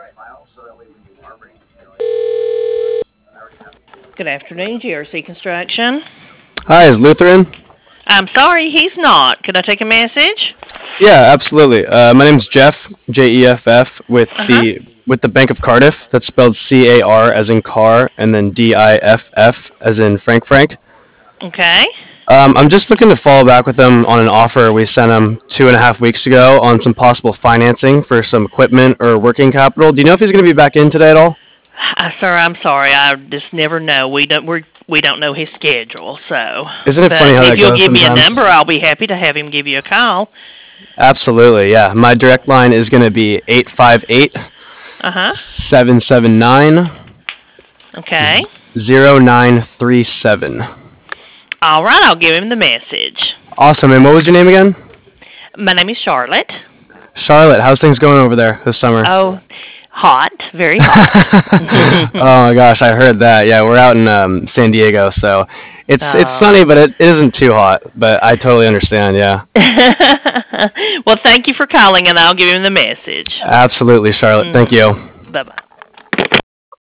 Good afternoon, GRC Construction. Hi, is Lutheran? I'm sorry, he's not. Could I take a message? Yeah, absolutely. My name's Jeff, Jeff, with Uh huh. the Bank of Cardiff. That's spelled CAR as in car, and then DIFF as in Frank. Okay. I'm just looking to follow back with them on an offer we sent them 2.5 weeks ago on some possible financing for some equipment or working capital. Do you know if he's going to be back in today at all? Sir, I'm sorry. I just never know. We don't know his schedule. So, Isn't it but funny how if that you'll goes give me a sometimes? number, I'll be happy to have him give you a call. Absolutely, yeah. My direct line is going to be 858 Uh huh. 779 Okay. 0937. All right. I'll give him the message. Awesome. And what was your name again? My name is Charlotte. Charlotte. How's things going over there this summer? Oh, hot. Very hot. Oh my gosh, I heard that. Yeah, we're out in San Diego, so it's Oh. sunny, but it isn't too hot. But I totally understand. Yeah, Well, thank you for calling, and I'll give him the message. absolutely, Charlotte. Thank you. Bye bye.